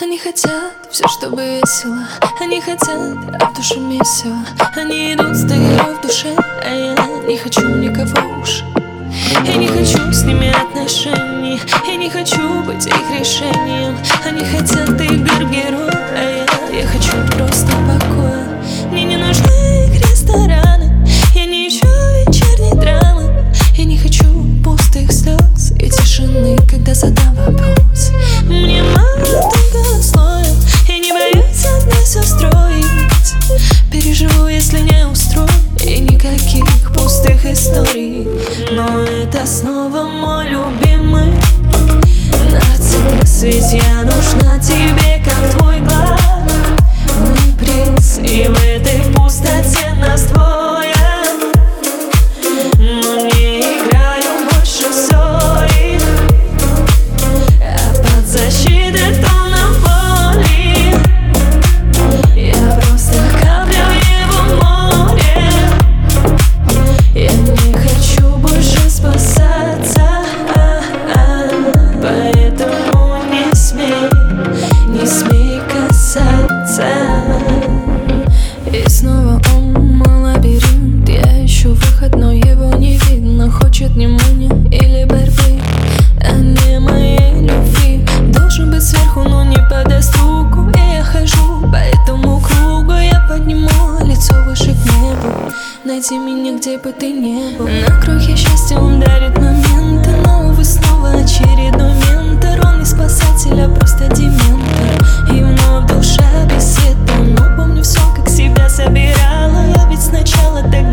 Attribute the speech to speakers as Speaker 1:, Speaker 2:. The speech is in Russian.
Speaker 1: Они хотят все, чтобы весело. Они хотят, а в душе месиво. Они идут с дырой в душе, а я не хочу никого уж. Я не хочу с ними отношений. Я не хочу быть их решением. Они хотят игр героев, а я хочу просто покоя. Мне не нужны их рестораны. Я не ищу вечерней драмы. Я не хочу пустых слез и тишины, когда задам вопрос. Мне мало только слоев. Я не боюсь одна все строить. Переживу, если не устрою. И никаких пустых историй. Но это снова мой любимый нарцисс. Ведь я нужна тебе, как твой главный приз. И в этой пустоте нас двое. Но не играю больше ссоры. А под защитой тона боли. Я просто капля в его море. Я не хочу больше спасаться. Поэтому не смей касаться. И снова он мой лабиринт. Я ищу выход, но его не видно. Хочет внимания или борьбы, а не моей любви. Должен быть сверху, но не подаст руку. И я хожу по этому кругу. Я подниму лицо выше к небу. Найди меня, где бы ты ни был. На крохе счастья он дарит моменты. Но, увы, снова очередной ментор. Он не спасатель, а просто дементор. И вновь душа без света. Но помню все, как себя собирала. Я ведь сначала так